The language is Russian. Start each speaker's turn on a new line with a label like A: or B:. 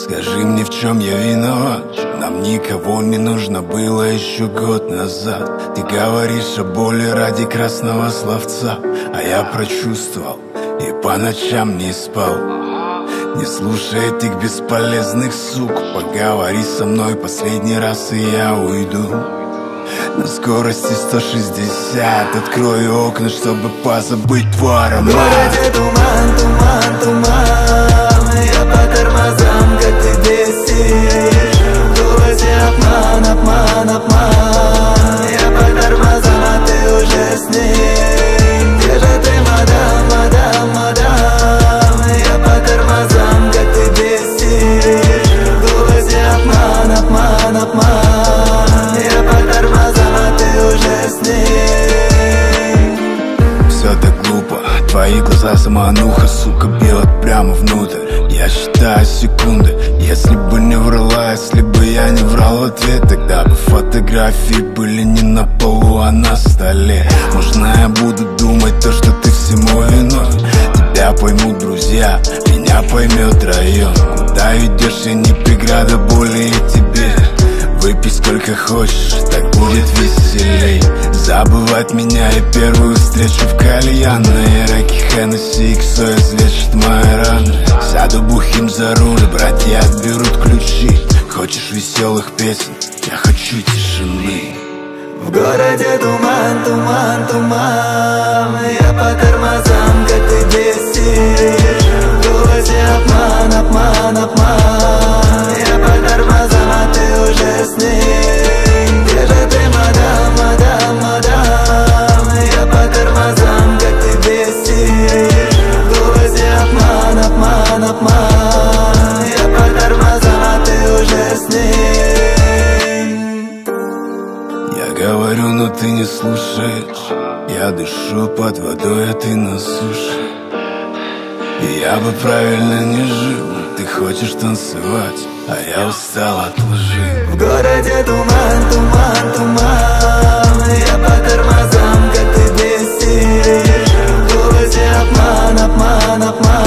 A: Скажи мне, в чем я виноват? Нам никого не нужно было еще год назад. Ты говоришь о боли ради красного словца, а я прочувствовал и по ночам не спал. Не слушай этих бесполезных сук, поговори со мной последний раз, и я уйду. На скорости 160 открою окна, чтобы позабыть твой аромат.
B: В городе туман, туман, туман. Я по тормозам, как ты бесишь. В голосе обман, обман, обман. Я по тормозам, а ты уже с ней. Где же ты, мадам, мадам, мадам? Я по тормозам, как ты бесишь. В голосе обман, обман, обман. Я по тормозам, а ты уже с ней.
A: Все так глупо, твои глаза замануха, сука, бьет прямо внутрь. Я считаю секунды, если бы не врала, если бы я не врал в ответ, тогда бы фотографии были не на полу, а на столе. Можно я буду думать то, что ты всему виной. Тебя поймут друзья, меня поймет район. Куда идешь, я не преграда боли и тебе. Выпей сколько хочешь, так будет веселей. Забывать меня и первую встречу в кальянной. Раки, Хеннесси, иксо излечит мои раны. Сяду бухим за руль, братья отберут ключи. Хочешь веселых песен, я хочу тишины.
B: В городе туман, туман, туман. Я по тормозам, как ты бесишь. В голосе обман, обман, обман. Я по тормозам, а ты уже с ней. Где же ты, мадам, мадам, мадам? Я по тормозам, как ты бесишь. В голосе обман, обман, обман. Я по тормозам, а ты уже с ней.
A: Я говорю, но ты не слушаешь. Я дышу под водой, а ты на суше. И я бы правильно не жил. Ты хочешь танцевать, а я устал от лжи.
B: В городе туман, туман, туман. Я по тормозам, как ты бесишь. В голосе обман, обман, обман.